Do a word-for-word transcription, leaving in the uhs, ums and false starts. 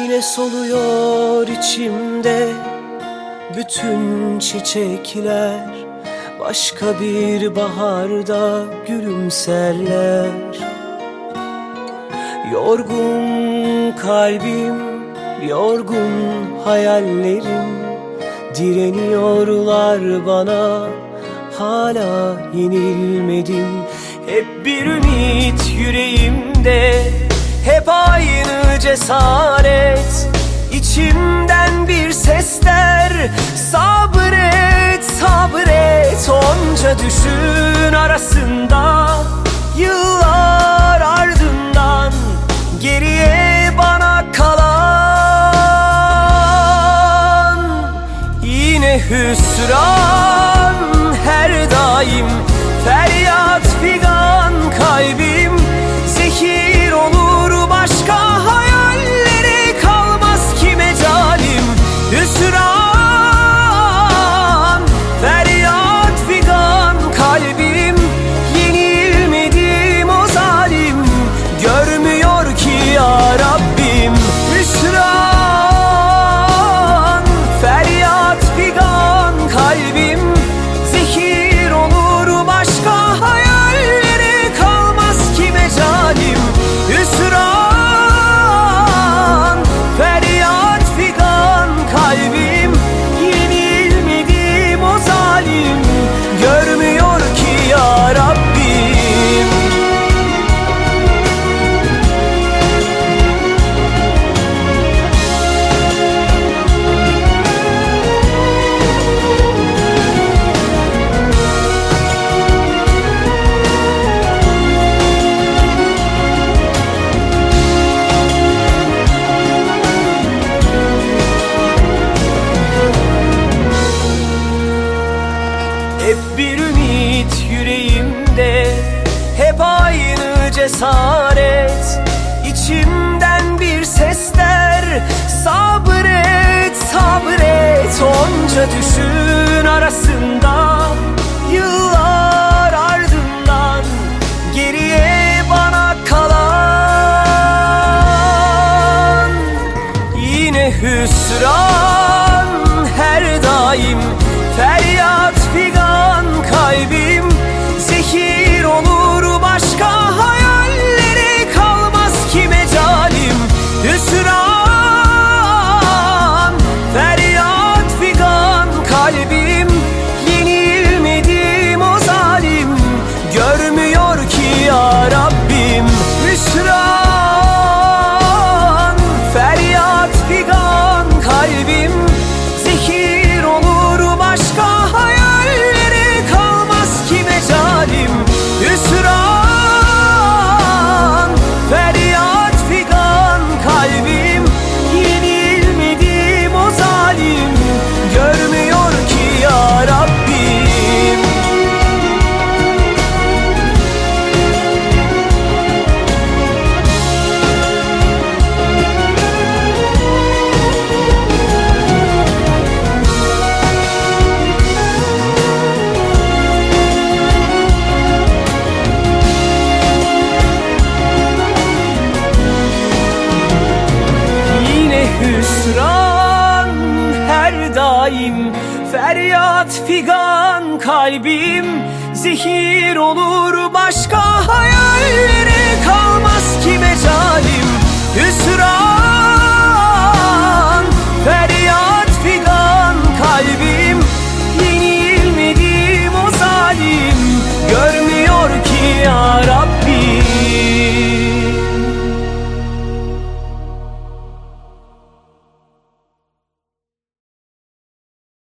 Yine soluyor içimde bütün çiçekler, başka bir baharda gülümserler. Yorgun kalbim, yorgun hayallerim, direniyorlar bana, hala yenilmedim. Hep bir ümit yüreğimde, hep aynı cesaret. İçimden bir sesler, sabret, sabret. Onca düşün arasında, yıllar ardından geriye bana kalan yine hüsran. Her daim feryat figan, kalbim zehir olur başka hayallere, kalmaz ki mecalim. Hüsran, feryat figan, kalbim yenilmedim o zalim, görmüyor ki ya Rabbim. Hüsran, feryat figan, kalbim zehir olur başka hayallere, kalmaz ki mecalim. Hüsran, feryat figan, kalbim yenilmedim o zalim, görmüyor ki ya Rabbim. Hep bir ümit yüreğimde, hep aynı cesaret. İçimden bir sesler, sabret, sabret. Onca düşün arasında, yıllar ardından geriye bana kalan yine hüsran. Her daim feryat figan, kalbim zehir olur başka hayallere, kalmaz ki mecalim. Hüsran, feryat figan, kalbim yenilmedim o zalim, görmüyor ki ya Rabbim. Hüsran, feryat figan, kalbim zehir olur başka hayallere, kalmaz ki mecalim. Hüsran, feryat figan, kalbim yenilmedim o zalim, görmüyor ki ya Rabbim. Hüsran, her daim feryat figan, kalbim zehir olur başka hayal.